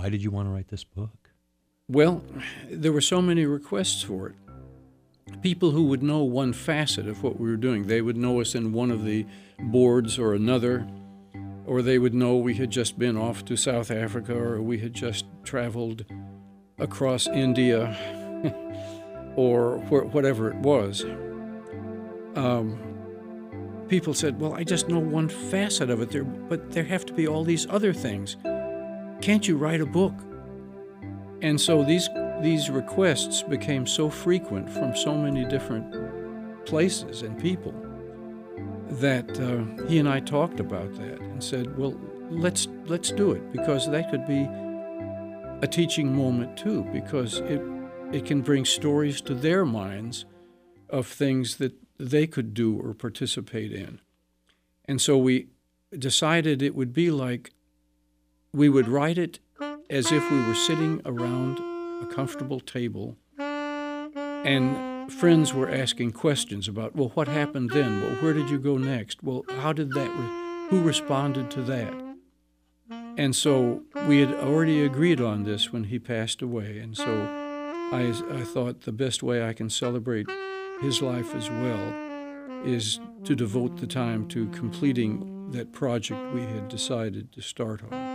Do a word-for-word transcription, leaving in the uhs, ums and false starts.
Why did you want to write this book? Well, there were so many requests for it. People who would know one facet of what we were doing. They would know us in one of the boards or another, or they would know we had just been off to South Africa, or we had just traveled across India, or wh- whatever it was. Um, people said, well, I just know one facet of it, there, but there have to be all these other things. Can't you write a book? And so these these requests became so frequent from so many different places and people that uh, he and I talked about that and said, well, let's let's do it, because that could be a teaching moment too, because it it can bring stories to their minds of things that they could do or participate in. And so we decided it would be like we would write it as if we were sitting around a comfortable table and friends were asking questions about, well, what happened then? Well, where did you go next? Well, how did that, re- who responded to that? And so we had already agreed on this when he passed away. And so I, I thought the best way I can celebrate his life as well is to devote the time to completing that project we had decided to start on.